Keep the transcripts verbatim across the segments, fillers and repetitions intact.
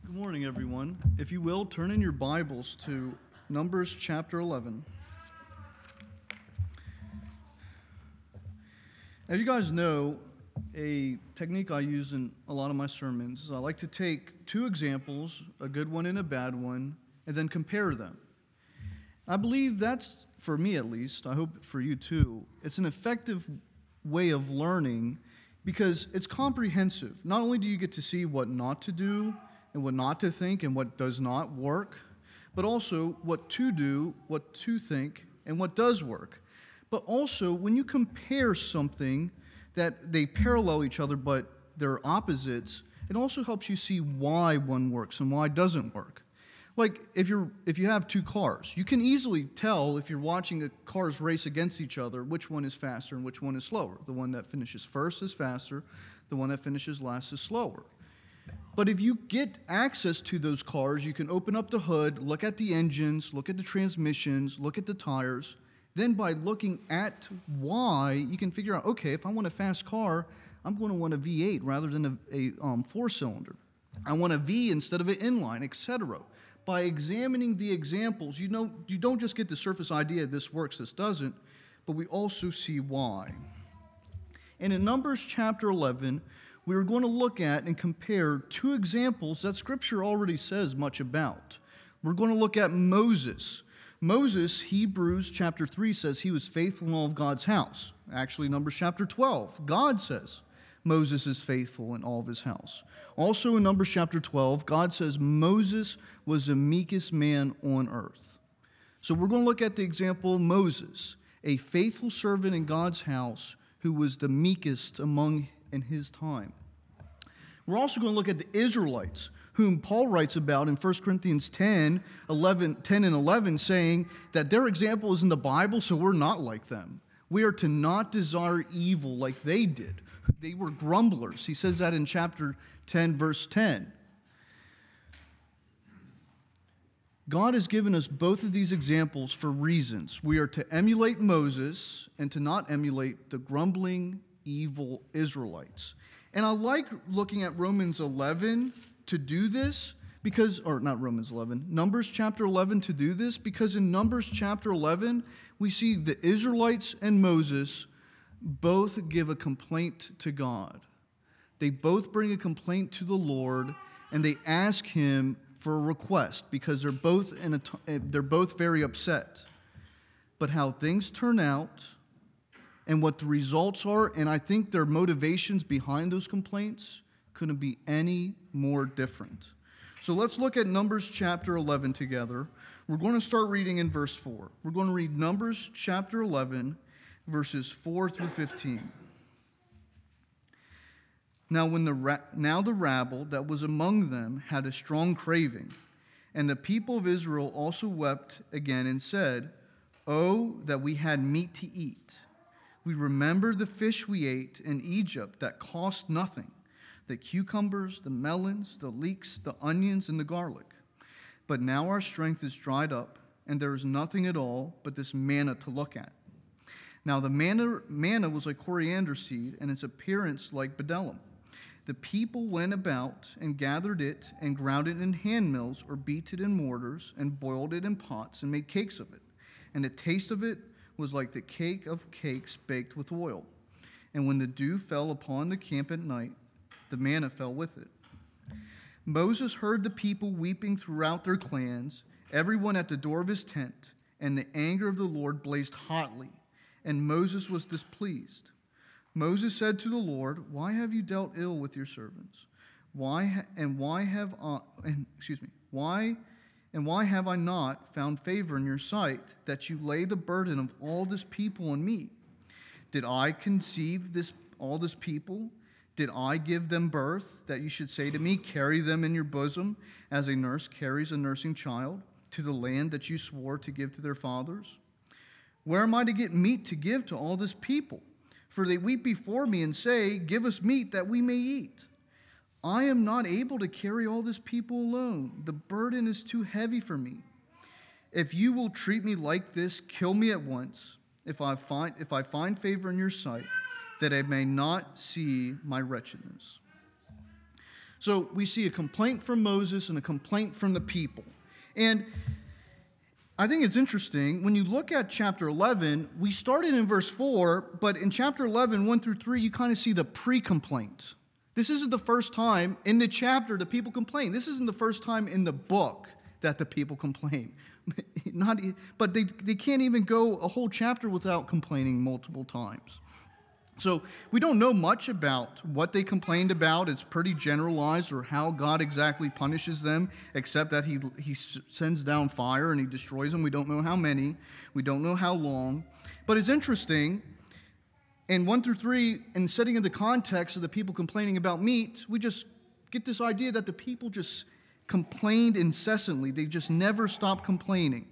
Good morning, everyone. If you will, turn in your Bibles to Numbers chapter eleven. As you guys know, a technique I use in a lot of my sermons is I like to take two examples, a good one and a bad one, and then compare them. I believe that's, for me at least, I hope for you too, it's an effective way of learning because it's comprehensive. Not only do you get to see what not to do and what not to think and what does not work, but also what to do, what to think, and what does work. But also, when you compare something that they parallel each other but they're opposites, it also helps you see why one works and why it doesn't work. Like if you're if you have two cars, you can easily tell if you're watching a cars race against each other which one is faster and which one is slower. The one that finishes first is faster, the one that finishes last is slower. But if you get access to those cars, you can open up the hood, look at the engines, look at the transmissions, look at the tires. Then by looking at why, you can figure out, okay, if I want a fast car, I'm going to want a V eight rather than a, a um, four-cylinder. I want a V instead of an inline, et cetera. By examining the examples, you know you don't just get the surface idea, this works, this doesn't, but we also see why. And in Numbers chapter eleven, we are going to look at and compare two examples that Scripture already says much about. We're going to look at Moses. Moses, Hebrews chapter three says he was faithful in all of God's house. Actually, Numbers chapter twelve, God says Moses is faithful in all of his house. Also in Numbers chapter twelve, God says Moses was the meekest man on earth. So we're going to look at the example of Moses, a faithful servant in God's house who was the meekest among in his time. We're also going to look at the Israelites, whom Paul writes about in First Corinthians ten, eleven, ten and eleven, saying that their example is in the Bible, so we're not like them. We are to not desire evil like they did. They were grumblers. He says that in chapter ten, verse ten. God has given us both of these examples for reasons. We are to emulate Moses and to not emulate the grumbling, evil Israelites. And I like looking at Romans eleven to do this because, or not Romans eleven, Numbers chapter eleven to do this because in Numbers chapter eleven, we see the Israelites and Moses both give a complaint to God. They both bring a complaint to the Lord and they ask him for a request because they're both in a, they're both very upset. But how things turn out and what the results are, and I think their motivations behind those complaints couldn't be any more different. So let's look at Numbers chapter eleven together. We're going to start reading in verse four. We're going to read Numbers chapter eleven, verses four through fifteen. Now when the ra- now the rabble that was among them had a strong craving, and the people of Israel also wept again and said, "Oh, that we had meat to eat. We remember the fish we ate in Egypt that cost nothing, the cucumbers, the melons, the leeks, the onions, and the garlic. But now our strength is dried up, and there is nothing at all but this manna to look at." Now the manna, manna was like coriander seed, and its appearance like bdellium. The people went about and gathered it and ground it in hand mills or beat it in mortars and boiled it in pots and made cakes of it. And the taste of it was like the cake of cakes baked with oil. And when the dew fell upon the camp at night, the manna fell with it. Moses heard the people weeping throughout their clans, everyone at the door of his tent, and the anger of the Lord blazed hotly, and Moses was displeased. Moses said to the Lord, "Why have you dealt ill with your servants? Why ha- and why have I, and, excuse me, why and why have I not found favor in your sight that you lay the burden of all this people on me? Did I conceive this all this people? Did I give them birth that you should say to me, 'Carry them in your bosom as a nurse carries a nursing child to the land that you swore to give to their fathers? Where am I to get meat to give to all this people? For they weep before me and say, 'Give us meat that we may eat.' I am not able to carry all this people alone. The burden is too heavy for me. If you will treat me like this, kill me at once, if I find if I find favor in your sight, that I may not see my wretchedness." So we see a complaint from Moses and a complaint from the people. And I think it's interesting, when you look at chapter eleven, we started in verse four, but in chapter eleven, one through three, you kind of see the pre-complaint. This isn't the first time in the chapter the people complain. This isn't the first time in the book that the people complain. Not, but they, they can't even go a whole chapter without complaining multiple times. So we don't know much about what they complained about. It's pretty generalized, or how God exactly punishes them, except that he, he sends down fire and he destroys them. We don't know how many. We don't know how long. But it's interesting. In one through three, in setting in the context of the people complaining about meat, we just get this idea that the people just complained incessantly. They just never stopped complaining.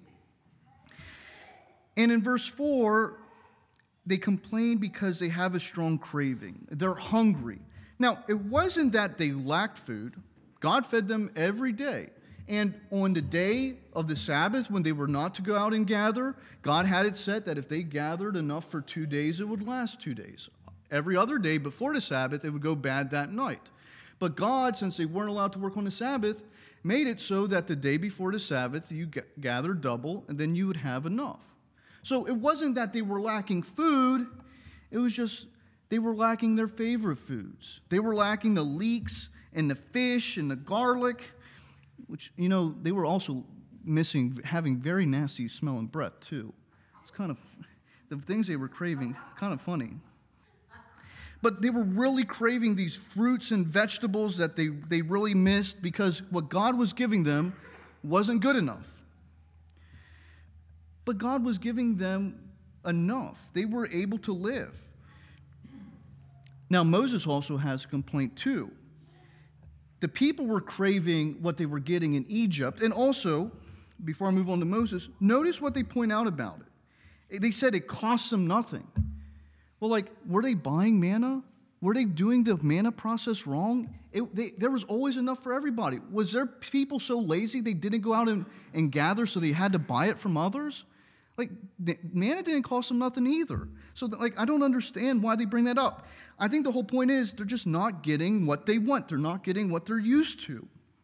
And in verse four, they complain because they have a strong craving. They're hungry. Now, it wasn't that they lacked food. God fed them every day. And on the day of the Sabbath, when they were not to go out and gather, God had it set that if they gathered enough for two days, it would last two days. Every other day before the Sabbath, it would go bad that night. But God, since they weren't allowed to work on the Sabbath, made it so that the day before the Sabbath, you gathered double, and then you would have enough. So it wasn't that they were lacking food. It was just they were lacking their favorite foods. They were lacking the leeks and the fish and the garlic, which, you know, they were also missing having very nasty smelling breath, too. It's kind of, the things they were craving, kind of funny. But they were really craving these fruits and vegetables that they, they really missed, because what God was giving them wasn't good enough. But God was giving them enough. They were able to live. Now, Moses also has a complaint too. The people were craving what they were getting in Egypt. And also, before I move on to Moses, notice what they point out about it. They said it cost them nothing. Well, like, were they buying manna? Were they doing the manna process wrong? It, they, there was always enough for everybody. Was there people so lazy they didn't go out and, and gather, so they had to buy it from others? Like, manna didn't cost them nothing either. So, like, I don't understand why they bring that up. I think the whole point is they're just not getting what they want. They're not getting what they're used to.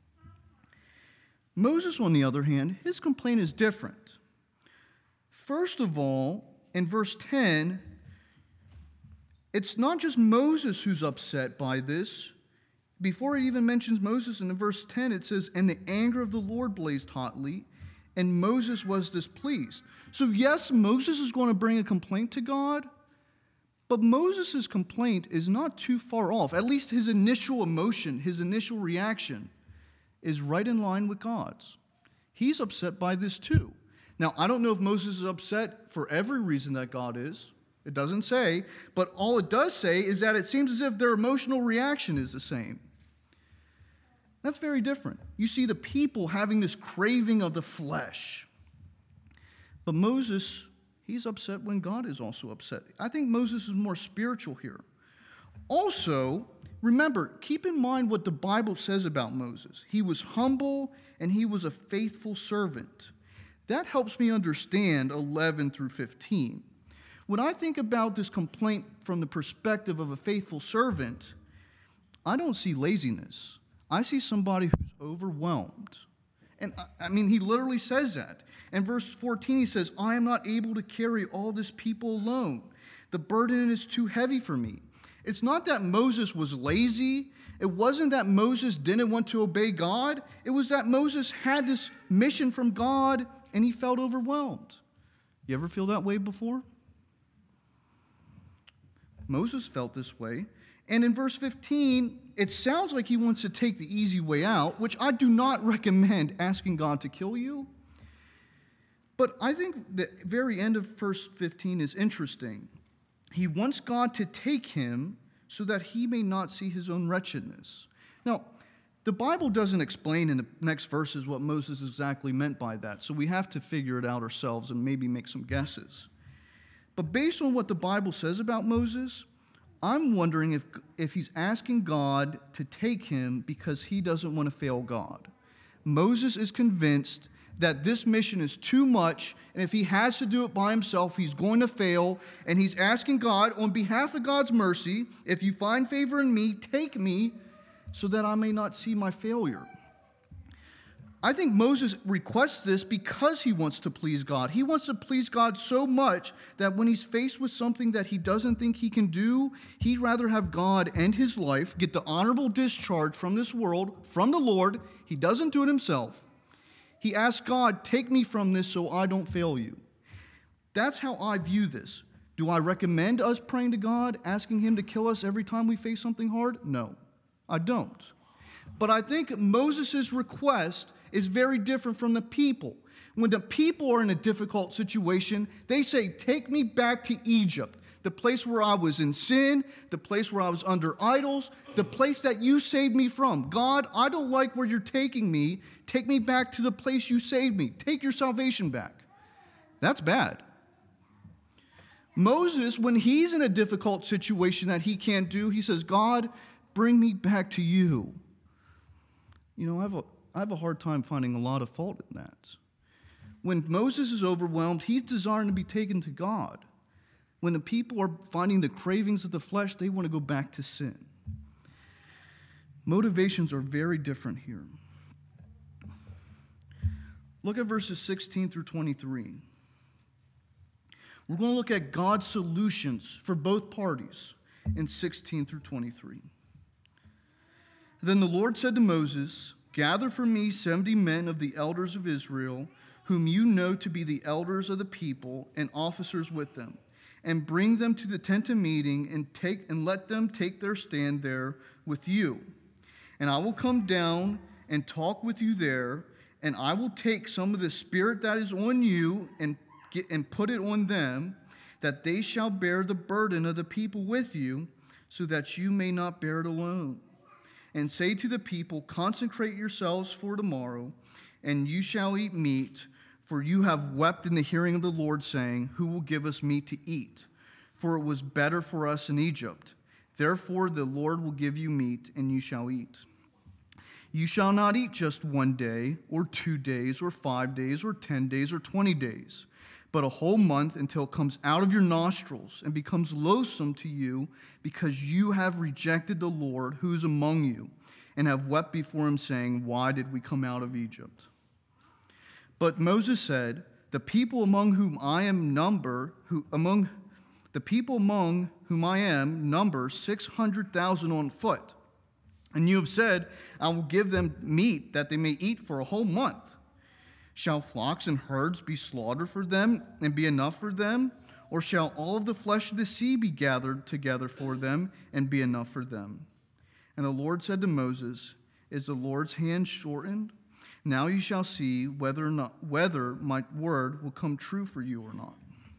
Moses, on the other hand, his complaint is different. First of all, in verse ten, it's not just Moses who's upset by this. Before it even mentions Moses, in verse ten, it says, "And the anger of the Lord blazed hotly, and Moses was displeased." So yes, Moses is going to bring a complaint to God, but Moses' complaint is not too far off. At least his initial emotion, his initial reaction is right in line with God's. He's upset by this too. Now, I don't know if Moses is upset for every reason that God is. It doesn't say, but all it does say is that it seems as if their emotional reaction is the same. That's very different. You see the people having this craving of the flesh. But Moses, he's upset when God is also upset. I think Moses is more spiritual here. Also, remember, keep in mind what the Bible says about Moses. He was humble and he was a faithful servant. That helps me understand eleven through fifteen. When I think about this complaint from the perspective of a faithful servant, I don't see laziness. I see somebody who's overwhelmed. And I mean, he literally says that. In verse fourteen, he says, "I am not able to carry all this people alone. The burden is too heavy for me." It's not that Moses was lazy. It wasn't that Moses didn't want to obey God. It was that Moses had this mission from God and he felt overwhelmed. You ever feel that way before? Moses felt this way. And in verse fifteen, it sounds like he wants to take the easy way out, which I do not recommend asking God to kill you. But I think the very end of verse fifteen is interesting. He wants God to take him so that he may not see his own wretchedness. Now, the Bible doesn't explain in the next verses what Moses exactly meant by that, so we have to figure it out ourselves and maybe make some guesses. But based on what the Bible says about Moses, I'm wondering if, if he's asking God to take him because he doesn't want to fail God. Moses is convinced that this mission is too much, and if he has to do it by himself, he's going to fail, and he's asking God, on behalf of God's mercy, if you find favor in me, take me, so that I may not see my failure. I think Moses requests this because he wants to please God. He wants to please God so much that when he's faced with something that he doesn't think he can do, he'd rather have God end his life, get the honorable discharge from this world, from the Lord. He doesn't do it himself. He asks God, take me from this so I don't fail you. That's how I view this. Do I recommend us praying to God, asking him to kill us every time we face something hard? No, I don't. But I think Moses' request is very different from the people. When the people are in a difficult situation, they say, take me back to Egypt, the place where I was in sin, the place where I was under idols, the place that you saved me from. God, I don't like where you're taking me. Take me back to the place you saved me. Take your salvation back. That's bad. Moses, when he's in a difficult situation that he can't do, he says, God, bring me back to you. You know, I have a I have a hard time finding a lot of fault in that. When Moses is overwhelmed, he's desiring to be taken to God. When the people are finding the cravings of the flesh, they want to go back to sin. Motivations are very different here. Look at verses sixteen through twenty-three. We're going to look at God's solutions for both parties in sixteen through twenty-three. Then the Lord said to Moses, gather for me seventy men of the elders of Israel, whom you know to be the elders of the people, and officers with them, and bring them to the tent of meeting, and take and let them take their stand there with you. And I will come down and talk with you there, and I will take some of the spirit that is on you and get, and put it on them, that they shall bear the burden of the people with you, so that you may not bear it alone. And say to the people, consecrate yourselves for tomorrow, and you shall eat meat, for you have wept in the hearing of the Lord, saying, who will give us meat to eat? For it was better for us in Egypt. Therefore the Lord will give you meat, and you shall eat. You shall not eat just one day, or two days, or five days, or ten days, or twenty days, but a whole month, until it comes out of your nostrils and becomes loathsome to you, because you have rejected the Lord who is among you, and have wept before him, saying, why did we come out of Egypt? But Moses said, the people among whom I am number, who among the people among whom I am number six hundred thousand on foot. And you have said, I will give them meat that they may eat for a whole month. Shall flocks and herds be slaughtered for them and be enough for them? Or shall all of the flesh of the sea be gathered together for them and be enough for them? And the Lord said to Moses, is the Lord's hand shortened? Now you shall see whether or not whether my word will come true for you or not.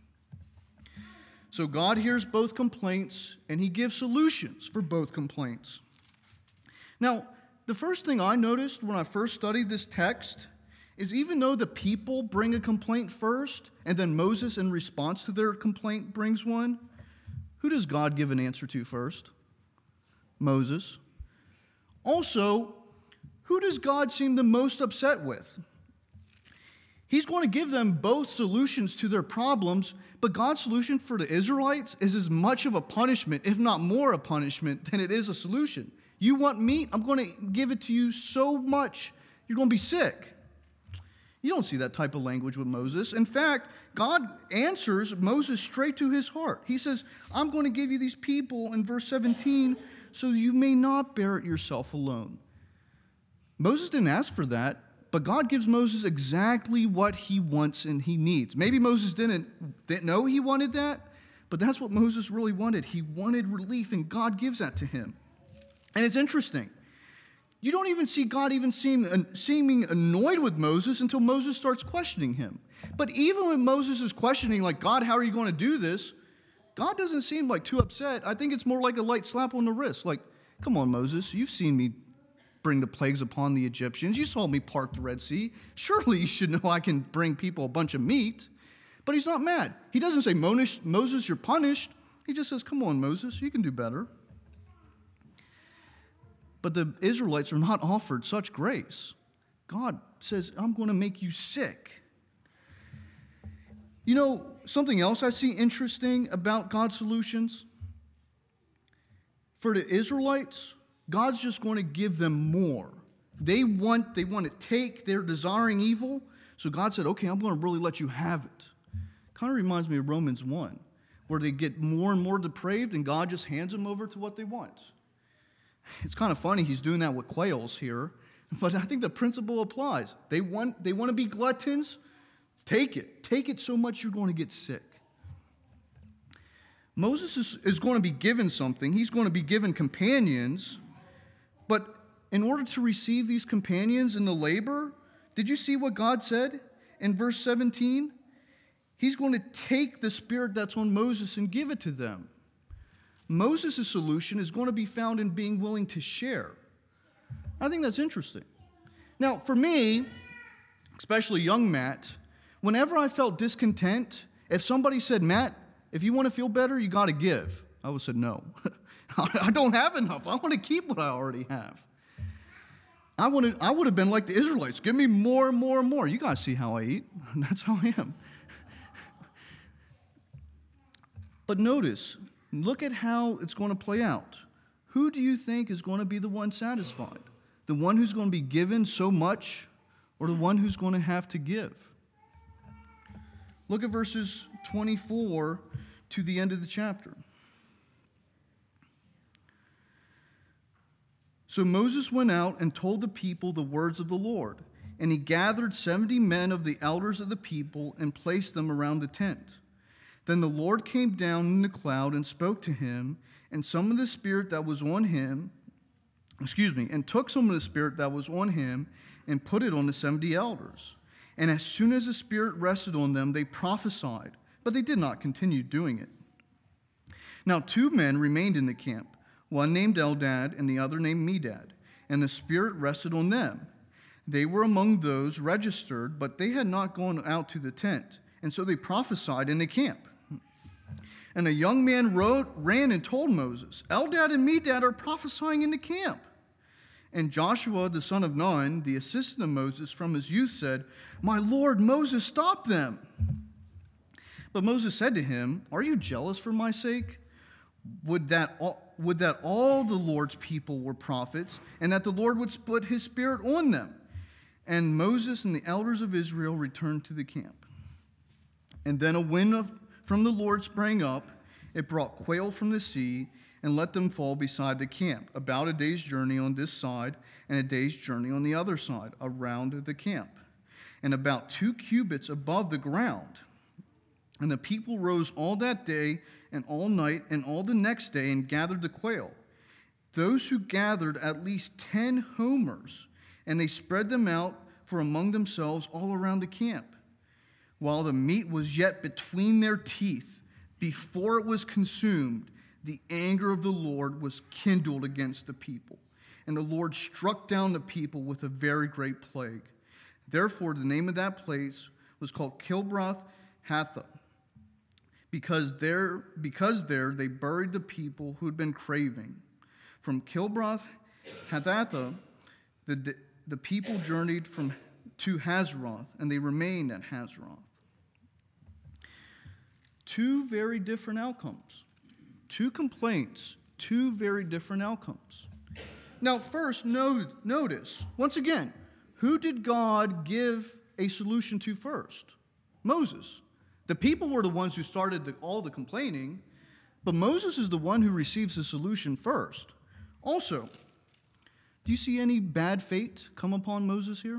So God hears both complaints, and he gives solutions for both complaints. Now, the first thing I noticed when I first studied this text is even though the people bring a complaint first, and then Moses, in response to their complaint, brings one, who does God give an answer to first? Moses. Also, who does God seem the most upset with? He's going to give them both solutions to their problems, but God's solution for the Israelites is as much of a punishment, if not more a punishment, than it is a solution. You want meat? I'm going to give it to you so much, you're going to be sick. You don't see that type of language with Moses. In fact, God answers Moses straight to his heart. He says, I'm going to give you these people in verse seventeen so you may not bear it yourself alone. Moses didn't ask for that, but God gives Moses exactly what he wants and he needs. Maybe Moses didn't, didn't know he wanted that, but that's what Moses really wanted. He wanted relief, and God gives that to him. And it's interesting. You don't even see God even seem, seeming annoyed with Moses until Moses starts questioning him. But even when Moses is questioning, like, God, how are you going to do this? God doesn't seem like too upset. I think it's more like a light slap on the wrist. Like, come on, Moses, you've seen me bring the plagues upon the Egyptians. You saw me part the Red Sea. Surely you should know I can bring people a bunch of meat. But he's not mad. He doesn't say, Moses, you're punished. He just says, come on, Moses, you can do better. But the Israelites are not offered such grace. God says, I'm going to make you sick. You know, something else I see interesting about God's solutions? For the Israelites, God's just going to give them more. They want, they want to take their desiring evil, so God said, okay, I'm going to really let you have it. Kind of reminds me of Romans one, where they get more and more depraved, and God just hands them over to what they want. It's kind of funny he's doing that with quails here, but I think the principle applies. They want, they want to be gluttons. Take it. Take it so much you're going to get sick. Moses is, is going to be given something. He's going to be given companions, but in order to receive these companions in the labor, did you see what God said in verse seventeen? He's going to take the spirit that's on Moses and give it to them. Moses' solution is going to be found in being willing to share. I think that's interesting. Now, for me, especially young Matt, whenever I felt discontent, if somebody said, Matt, if you want to feel better, you got to give, I would say no. I don't have enough. I want to keep what I already have. I wanted, I would have been like the Israelites. Give me more and more and more. You guys see how I eat. That's how I am. But notice, look at how it's going to play out. Who do you think is going to be the one satisfied? The one who's going to be given so much, or the one who's going to have to give? Look at verses twenty-four to the end of the chapter. So Moses went out and told the people the words of the Lord, and he gathered seventy men of the elders of the people and placed them around the tent. Then the Lord came down in the cloud and spoke to him, and some of the spirit that was on him, excuse me, and took some of the spirit that was on him and put it on the seventy elders. And as soon as the Spirit rested on them, they prophesied, but they did not continue doing it. Now two men remained in the camp, one named Eldad and the other named Medad, and the Spirit rested on them. They were among those registered, but they had not gone out to the tent, and so they prophesied in the camp. And a young man wrote, ran and told Moses, Eldad and Medad are prophesying in the camp. And Joshua, the son of Nun, the assistant of Moses from his youth, said, My Lord, Moses, stop them. But Moses said to him, Are you jealous for my sake? Would that all, would that all the Lord's people were prophets, and that the Lord would put his spirit on them. And Moses and the elders of Israel returned to the camp. And then a wind of, from the Lord sprang up. It brought quail from the sea, and let them fall beside the camp, about a day's journey on this side, and a day's journey on the other side, around the camp, and about two cubits above the ground. And the people rose all that day, and all night, and all the next day, and gathered the quail. Those who gathered at least ten homers, and they spread them out for among themselves all around the camp. While the meat was yet between their teeth, before it was consumed, the anger of the Lord was kindled against the people, and the Lord struck down the people with a very great plague. Therefore, the name of that place was called Kibroth Hattaavah, because there, because there they buried the people who had been craving. From Kibroth Hattaavah, the, the people journeyed from to Hazeroth, and they remained at Hazeroth. Two very different outcomes. Two complaints, two very different outcomes. Now, first, no, notice, once again, who did God give a solution to first? Moses. The people were the ones who started the, all the complaining, but Moses is the one who receives the solution first. Also, do you see any bad fate come upon Moses here?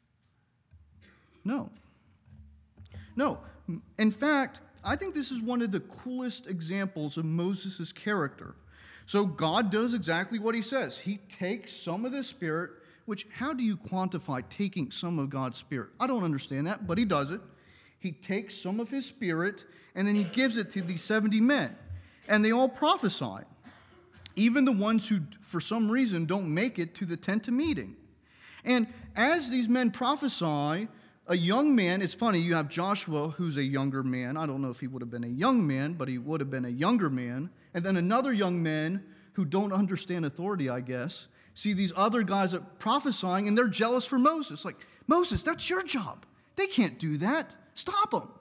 No. No. In fact, I think this is one of the coolest examples of Moses' character. So God does exactly what he says. He takes some of the Spirit, which, how do you quantify taking some of God's Spirit? I don't understand that, but he does it. He takes some of his Spirit, and then he gives it to these seventy men. And they all prophesy. Even the ones who, for some reason, don't make it to the tent of meeting. And as these men prophesy, a young man, it's funny, you have Joshua, who's a younger man. I don't know if he would have been a young man, but he would have been a younger man. And then another young man who don't understand authority, I guess, see these other guys prophesying, and they're jealous for Moses. Like, Moses, that's your job. They can't do that. Stop them.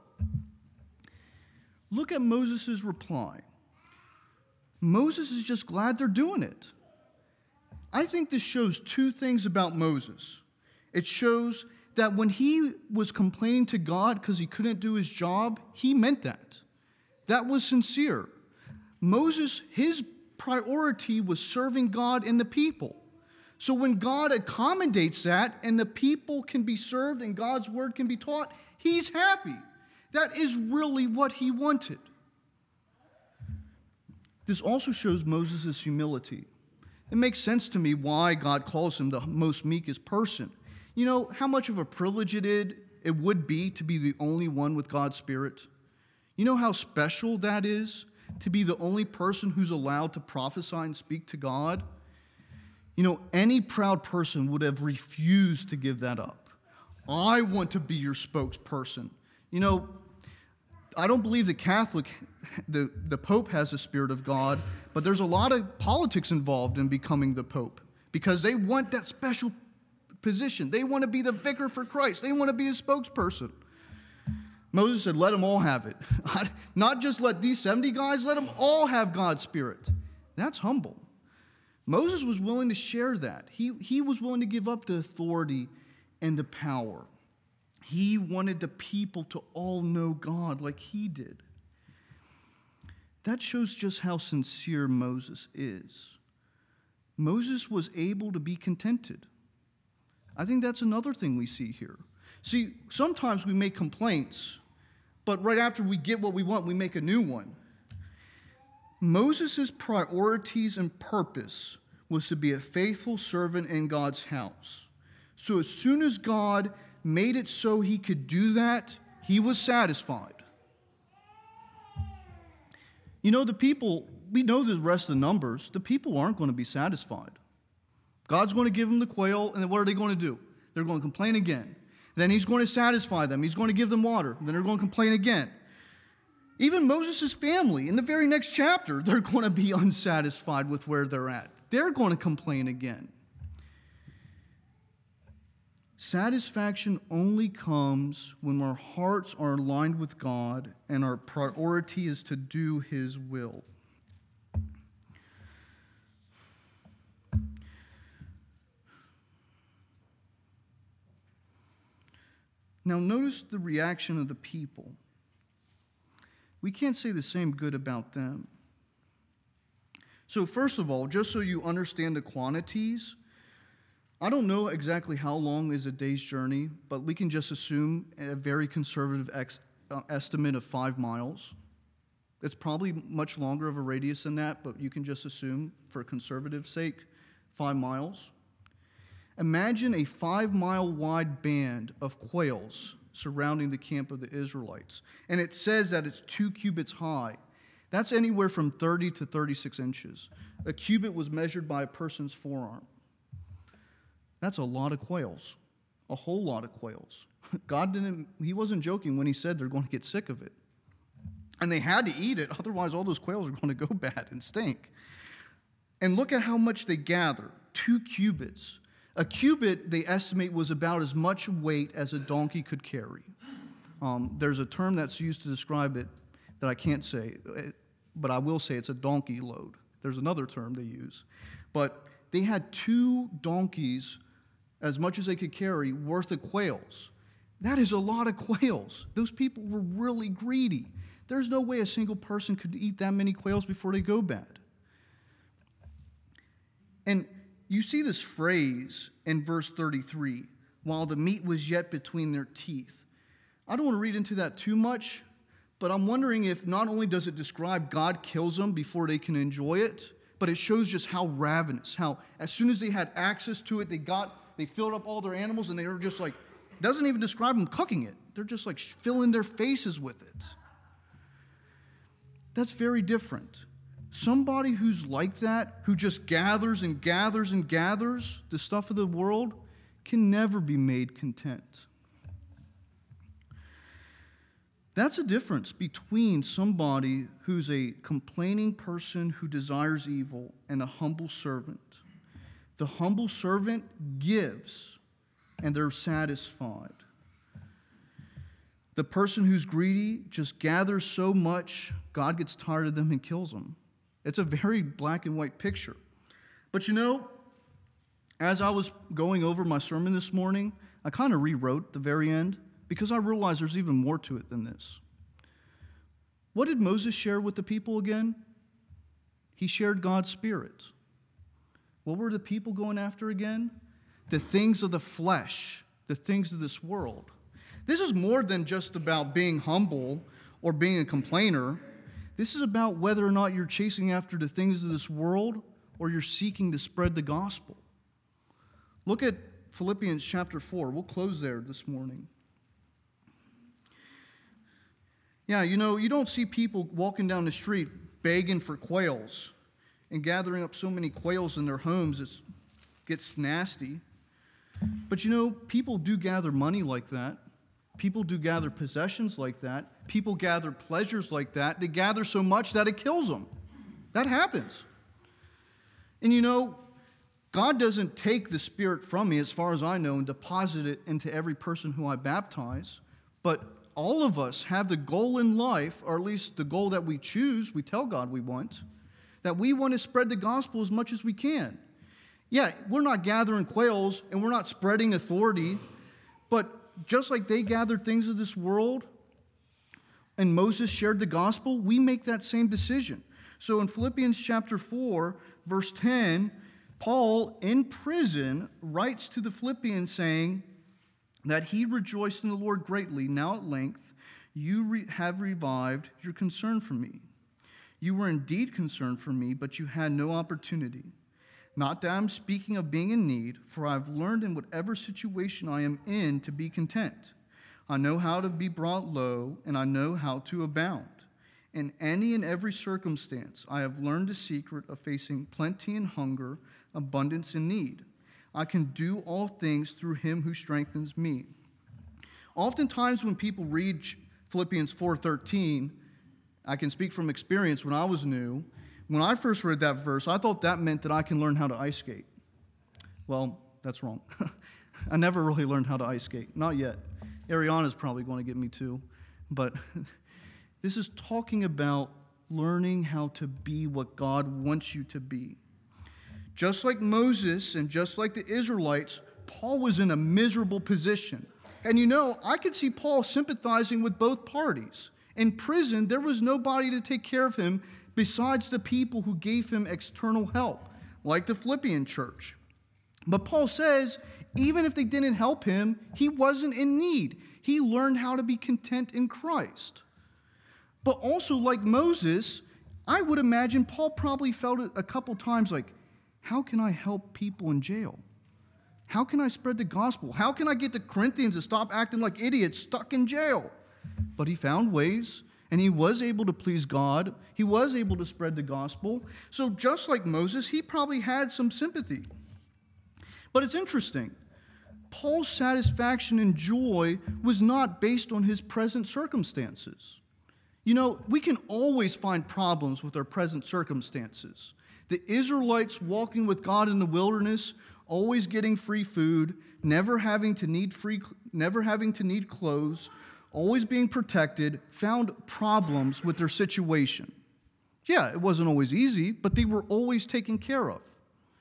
Look at Moses' reply. Moses is just glad they're doing it. I think this shows two things about Moses. It shows that when he was complaining to God because he couldn't do his job, he meant that. That was sincere. Moses, his priority was serving God and the people. So when God accommodates that and the people can be served and God's word can be taught, he's happy. That is really what he wanted. This also shows Moses' humility. It makes sense to me why God calls him the most meekest person. You know how much of a privilege it is, it would be to be the only one with God's Spirit? You know how special that is, to be the only person who's allowed to prophesy and speak to God? You know, any proud person would have refused to give that up. I want to be your spokesperson. You know, I don't believe the Catholic, the, the Pope has the Spirit of God, but there's a lot of politics involved in becoming the Pope because they want that special position. They want to be the vicar for Christ. They want to be a spokesperson. Moses said, let them all have it. Not just let these seventy guys, let them all have God's Spirit. That's humble. Moses was willing to share that. He, he was willing to give up the authority and the power. He wanted the people to all know God like he did. That shows just how sincere Moses is. Moses was able to be contented. I think that's another thing we see here. See, sometimes we make complaints, but right after we get what we want, we make a new one. Moses' priorities and purpose was to be a faithful servant in God's house. So as soon as God made it so he could do that, he was satisfied. You know, the people, we know the rest of the numbers, the people aren't going to be satisfied. God's going to give them the quail, and then what are they going to do? They're going to complain again. Then he's going to satisfy them. He's going to give them water. Then they're going to complain again. Even Moses' family, in the very next chapter, they're going to be unsatisfied with where they're at. They're going to complain again. Satisfaction only comes when our hearts are aligned with God and our priority is to do his will. Now, notice the reaction of the people. We can't say the same good about them. So, first of all, just so you understand the quantities, I don't know exactly how long is a day's journey, but we can just assume a very conservative ex- uh, estimate of five miles. It's probably much longer of a radius than that, but you can just assume, for conservative sake, five miles. Imagine a five-mile wide band of quails surrounding the camp of the Israelites. And it says that it's two cubits high. That's anywhere from thirty to thirty-six inches. A cubit was measured by a person's forearm. That's a lot of quails, a whole lot of quails. God didn't, he wasn't joking when he said they're going to get sick of it. And they had to eat it, otherwise all those quails are going to go bad and stink. And look at how much they gather, two cubits. A cubit, they estimate, was about as much weight as a donkey could carry. Um, there's a term that's used to describe it that I can't say, but I will say it's a donkey load. There's another term they use. But they had two donkeys, as much as they could carry, worth of quails. That is a lot of quails. Those people were really greedy. There's no way a single person could eat that many quails before they go bad. And you see this phrase in verse thirty-three, while the meat was yet between their teeth. I don't want to read into that too much, but I'm wondering if not only does it describe God kills them before they can enjoy it, but it shows just how ravenous, how as soon as they had access to it, they got, they filled up all their animals, and they were just like, it doesn't even describe them cooking it. They're just like filling their faces with it. That's very different. Somebody who's like that, who just gathers and gathers and gathers the stuff of the world, can never be made content. That's a difference between somebody who's a complaining person who desires evil and a humble servant. The humble servant gives, and they're satisfied. The person who's greedy just gathers so much, God gets tired of them and kills them. It's a very black and white picture. But you know, As I was going over my sermon this morning, I kind of rewrote the very end because I realized there's even more to it than this. What did Moses share with the people again? He shared God's Spirit. What were the people going after again? The things of the flesh, the things of this world. This is more than just about being humble or being a complainer. This is about whether or not you're chasing after the things of this world or you're seeking to spread the gospel. Look at Philippians chapter four. We'll close there this morning. Yeah, you know, you don't see people walking down the street begging for quails and gathering up so many quails in their homes it gets nasty. But you know, people do gather money like that. People do gather possessions like that. People gather pleasures like that. They gather so much that it kills them. That happens. And you know, God doesn't take the Spirit from me, as far as I know, and deposit it into every person who I baptize. But all of us have the goal in life, or at least the goal that we choose, we tell God we want, that we want to spread the gospel as much as we can. Yeah, we're not gathering quails and we're not spreading authority, but just like they gathered things of this world and Moses shared the gospel, we make that same decision. So in Philippians chapter four, verse ten, Paul, in prison, writes to the Philippians saying that he rejoiced in the Lord greatly. Now at length you re- have revived your concern for me. You were indeed concerned for me, but you had no opportunity. Not that I'm speaking of being in need, for I've learned in whatever situation I am in to be content. I know how to be brought low, and I know how to abound. In any and every circumstance, I have learned the secret of facing plenty and hunger, abundance and need. I can do all things through him who strengthens me. Oftentimes when people read Philippians four thirteen, I can speak from experience when I was new. When I first read that verse, I thought that meant that I can learn how to ice skate. Well, that's wrong. I never really learned how to ice skate. Not yet. Ariana's probably going to get me too. But this is talking about learning how to be what God wants you to be. Just like Moses and just like the Israelites, Paul was in a miserable position. And you know, I could see Paul sympathizing with both parties. In prison, there was nobody to take care of him besides the people who gave him external help, like the Philippian church. But Paul says, even if they didn't help him, he wasn't in need. He learned how to be content in Christ. But also, like Moses, I would imagine Paul probably felt it a couple times like, how can I help people in jail? How can I spread the gospel? How can I get the Corinthians to stop acting like idiots stuck in jail? But he found ways, and he was able to please God. He was able to spread the gospel. So just like Moses, he probably had some sympathy. But it's interesting. Paul's satisfaction and joy was not based on his present circumstances. You know, we can always find problems with our present circumstances. The Israelites walking with God in the wilderness, always getting free food, never having to need free, never having to need clothes, always being protected, found problems with their situation. Yeah, it wasn't always easy, but they were always taken care of.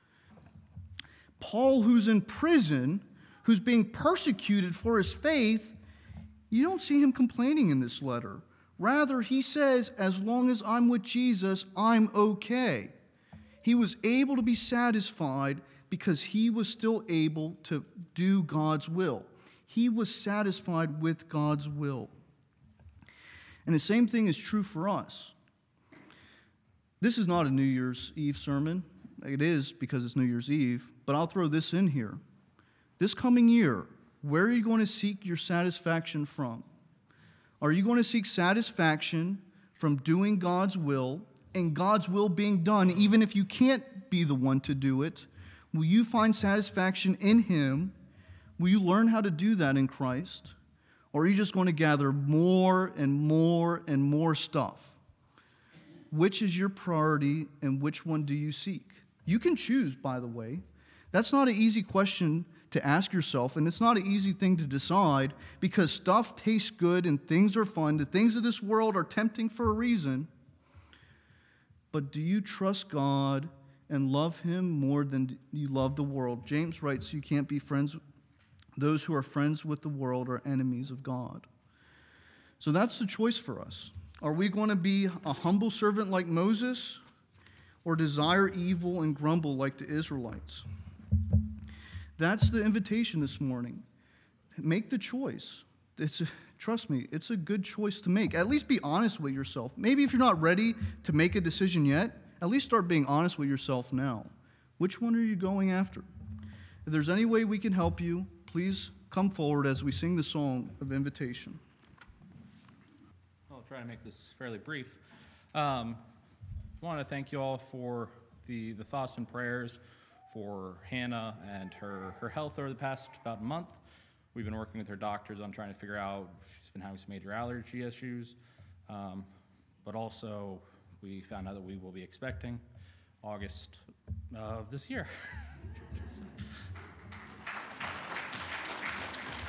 Paul, who's in prison, who's being persecuted for his faith, you don't see him complaining in this letter. Rather, he says, as long as I'm with Jesus, I'm okay. He was able to be satisfied because he was still able to do God's will. He was satisfied with God's will. And the same thing is true for us. This is not a New Year's Eve sermon. It is because it's New Year's Eve, but I'll throw this in here. This coming year, where are you going to seek your satisfaction from? Are you going to seek satisfaction from doing God's will and God's will being done, even if you can't be the one to do it? Will you find satisfaction in Him? Will you learn how to do that in Christ? Or are you just going to gather more and more and more stuff? Which is your priority and which one do you seek? You can choose, by the way. That's not an easy question to ask yourself, and it's not an easy thing to decide because stuff tastes good and things are fun. The things of this world are tempting for a reason. But do you trust God and love him more than you love the world. James writes, you can't be friends. Those who are friends with the world are enemies of God. So that's the choice for us. Are we going to be a humble servant like Moses, or desire evil and grumble like the Israelites? That's the invitation this morning. Make the choice. It's a, trust me, it's a good choice to make. At least be honest with yourself. Maybe if you're not ready to make a decision yet, at least start being honest with yourself now. Which one are you going after? If there's any way we can help you, please come forward as we sing the song of invitation. I'll try to make this fairly brief. Um, I want to thank you all for the, the thoughts and prayers for Hannah and her, her health over the past about a month. We've been working with her doctors on trying to figure out, she's been having some major allergy issues, um, but also we found out that we will be expecting August of this year.